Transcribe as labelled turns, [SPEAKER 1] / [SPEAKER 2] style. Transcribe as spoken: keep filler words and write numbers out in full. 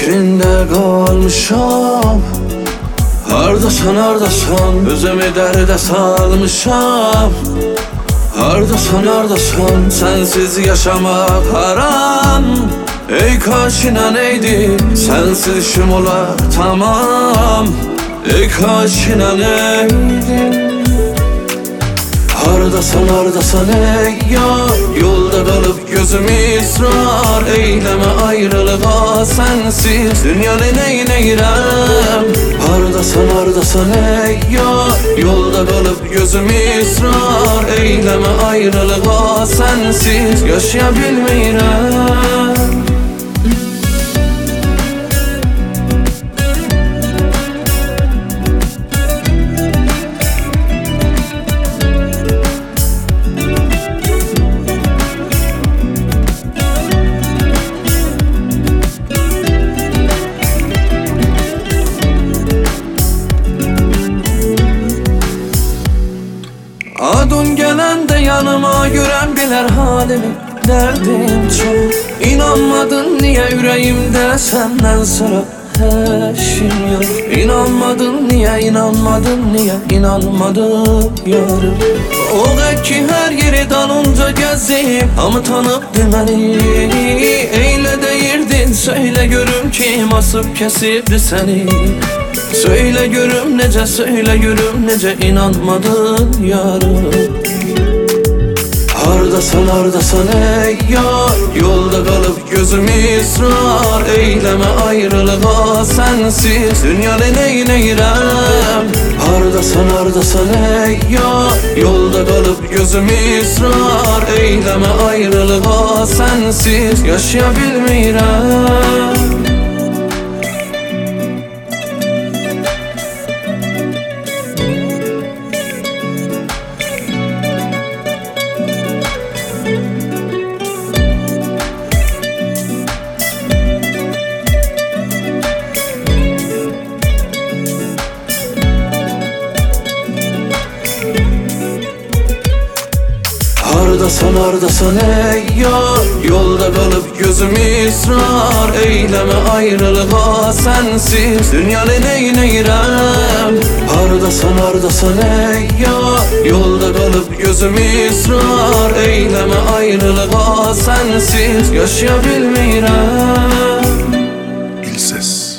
[SPEAKER 1] fikrinde kalmışam. Hardasan hardasan özümü dərdə salmışam. Hardasan hardasan sensiz yaşamak haram. Ey kaşina neydi sensiz işim olar tamam. Ey kaşina neydi. Hardasan hardasan ey yar, yolda kalıp gözüm ısrar eyleme ayrılığa sensiz dünyanın neyleyirəm. Hardasan hardasan ey yar, yolda kalıp gözüm ısrar eyleme ayrılığa sensiz yaşayabilmeyirəm. Adın gelende yanıma gören biler halimi, derdim çok. İnanmadın niye yüreğimde senden sonra eşim yok. İnanmadın niye, inanmadın niye, inanmadın yarım. O ki her yeri dalınca gezip hamı tanıp bilmeli. Eyle deyirdin söyle görüm kim asıp kesipdi seni. Söyle görüm nece, söyle görüm nece, inanmadın yarım. Hardasan hardasan ey yar, yolda kalıp gözüm ısrar eyleme ayrılığa sensiz dünyanın neyleyirəm. Hardasan hardasan ey yar, yolda kalıp gözüm ısrar eyleme ayrılığa sensiz yaşayabilmeyirəm. Hardasan hardasan ey yar, yolda kalıp gözüm ısrar eyleme ayrılığa sensiz dünyanın neyleyirəm. Hardasan hardasan ey yar, yolda kalıp gözüm ısrar eyleme ayrılığa sensiz yaşayabilmeyirəm.
[SPEAKER 2] İlses.